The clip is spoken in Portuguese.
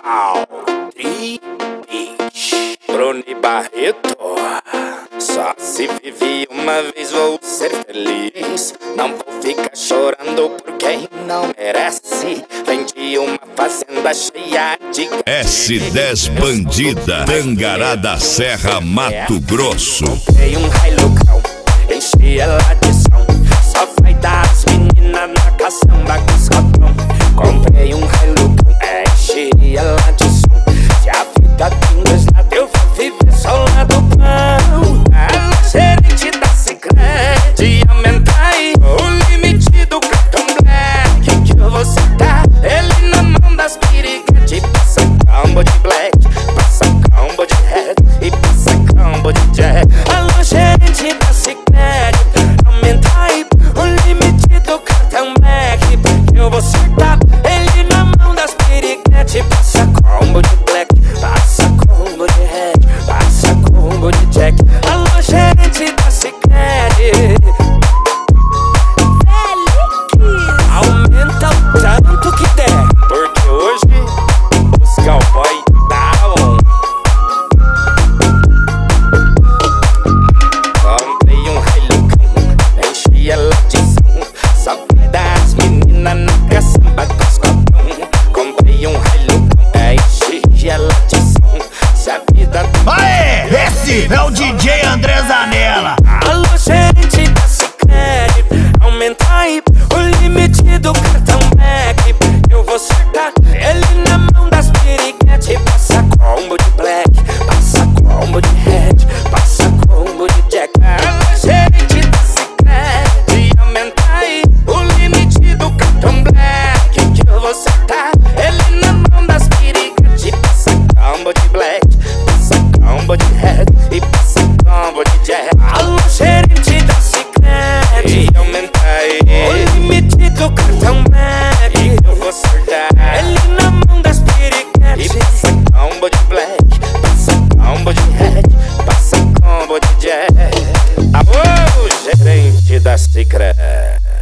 Bruno e Barreto. Só se vive uma vez, vou ser feliz. Não vou ficar chorando por quem não merece. Vendi uma fazenda cheia de S10 Bandida, Tangará da Serra, Mato Grosso. Comprei um Hilux, enchi ela de som. Só vai dar as meninas na caçamba com escotão. Comprei um Hilux, enchi ela de som. Se a vida tem dois lados, eu vou viver só o lado bom. A gerente da Sicredi, aumenta aí o limite do cartão black que eu vou citar. Ele na mão das piriguetes, passa combo de black, passa combo de red e passa combo de jack. Alô, gerente da Sicredi, aumenta aí o limite do cartão black que eu vou citar. Ele na mão das piriguetes, passa combo de black, passa combo de red, passa combo de jack. Alô, gerente da Sicredi, aumenta o tanto que der, porque hoje os cowboy down. Comprei um Hilux, enchi ela de som. Só vai dar as meninas na caçamba com escotão. Comprei um Hilux, enchi ela de som. Se a vida... Aê, esse é o DJ André Zanella. Alô, gerente da Sicredi, aumenta aí o limite do cartão black eu vou cercar. Ele na mão das piriguetes, passa combo de black, passa combo de red, passa combo de jack. Alô, gerente da Sicredi, aumenta aí o limite do cartão black que eu vou cercar. Ele na mão das piriguetes, passa combo de black, passa combo de red e passa combo de jack. Alô, gerente da Sicredi, aumenta aí o limite do cartão black eu vou sortar. Ele na mão das piriguetes, passa combo de black, passa combo de red, passa combo de jack. Alô, gerente da Sicredi.